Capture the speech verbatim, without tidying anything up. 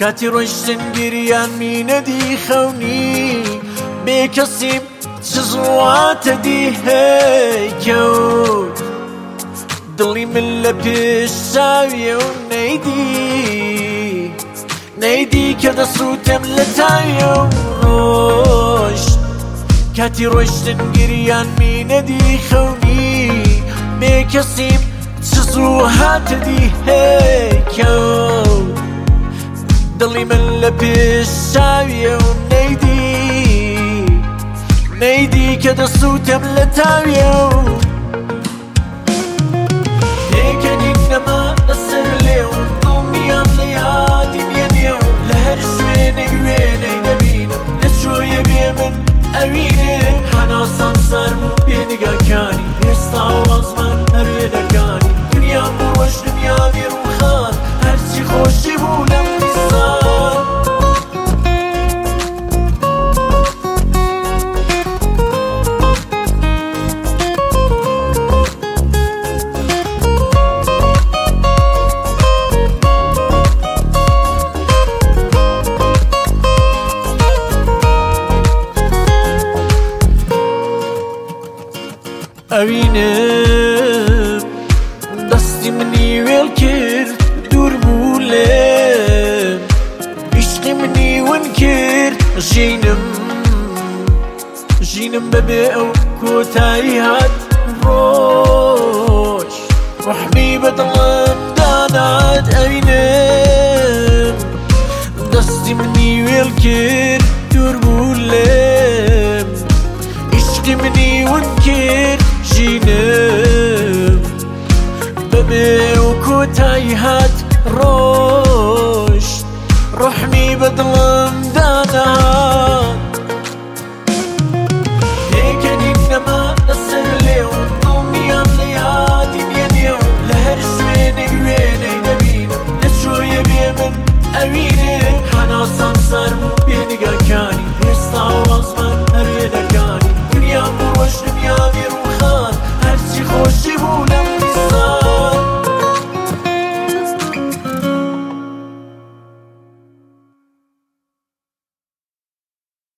کاتی ڕۆیشتن گریان مینەدی خەونی بێ کەسیم چ زواتە دی هەی کەوت دڵی من لە پێش چاویە و نەیدی نەیدی کە دەسووتم لە تاویە و ڕۆشت کاتی ڕۆیشتن گریان مینەدی خەونی بێ کەسیم چ زوو هاتە دی هەی کەوت دڵی من لە پێش چاویە و نەیدی نەیدی کە دەسووتم لە تاویە و پێکەنین نەما لەسەر لێو دڵنیام لە یادی بێنێ و لە هەر شوێنەی وێنەی دەبینم لە چۆیە بێ من ئەوینێ هەناسان سەرم و بێنگاکانی ئێستا وازمان هەروێ دەکانی دنیام بۆ وەش دنیا بێڕووخان هەرچی خۆشی بوو لەم دیسان ئەوینم دەستی منی وێڵ کرد دوور بوو لێم عیشقی منی ون کرد ژینم ژینم بەبێ ئەو کۆتایی هات ڕۆژ ڕەحمی بە دڵم دانات ئەوینم دەستی منی وێڵ کرد دوور بوو لێم